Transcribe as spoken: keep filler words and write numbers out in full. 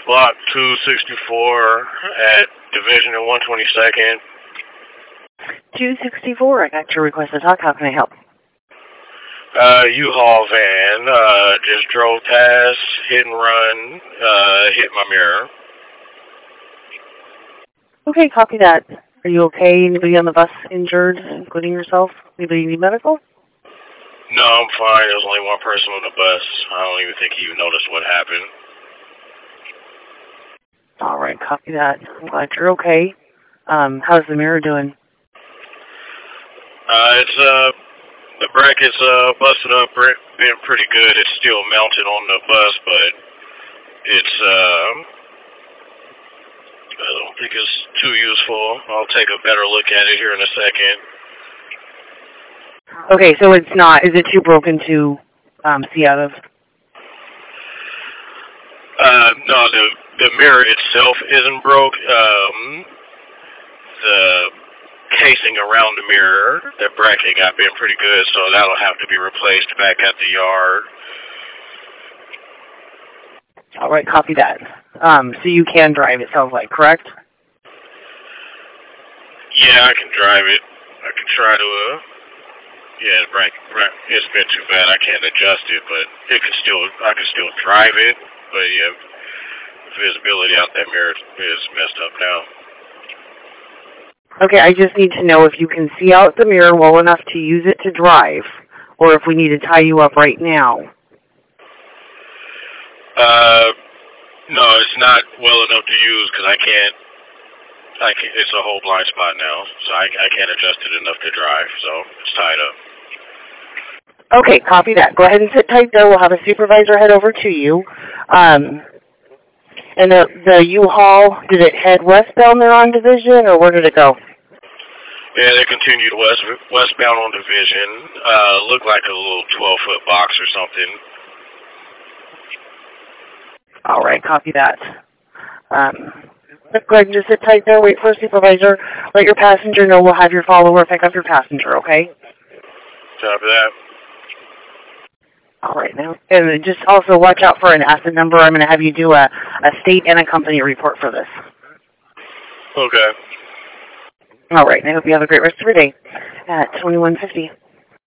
Block two sixty-four at Division and one twenty-second. two sixty-four, I got your request to talk. How can I help? Uh, U-Haul van, uh, just drove past, hit and run, uh, hit my mirror. Okay, copy that. Are you okay? Anybody on the bus injured, including yourself? Anybody need medical? No, I'm fine. There was only one person on the bus. I don't even think he even noticed what happened. All right, copy that. I'm glad you're okay. Um, how's the mirror doing? Uh, it's, uh, the bracket's, uh, busted up, been pretty good. It's still mounted on the bus, but it's, uh, I don't think it's too useful. I'll take a better look at it here in a second. Okay, so it's not, is it too broken to um, see out of? Uh, no, the, the mirror itself isn't broke. Um, the casing around the mirror, the bracket got bent pretty good, so that'll have to be replaced back at the yard. All right, copy that. Um, so you can drive, it sounds like, correct? Yeah, I can drive it. I can try to, uh, yeah, the bracket, it's been too bad. I can't adjust it, but it can still, I can still drive it. But yeah, visibility out that mirror is messed up now. Okay, I just need to know if you can see out the mirror well enough to use it to drive, or if we need to tie you up right now. Uh, no, it's not well enough to use because I can't, I can't, it's a whole blind spot now, so I, I can't adjust it enough to drive, so it's tied up. Okay, copy that. Go ahead and sit tight there. We'll have a supervisor head over to you. Um, and the, the U-Haul, did it head westbound there on Division, or where did it go? Yeah, they continued west, westbound on Division. Uh, looked like a little twelve-foot box or something. All right, copy that. Um, go ahead and just sit tight there. Wait for a supervisor. Let your passenger know. We'll have your follower pick up your passenger, okay? Copy that. All right, now, and just also watch out for an asset number. I'm going to have you do a, a state and a company report for this. Okay. All right, I hope you have a great rest of your day at twenty-one fifty.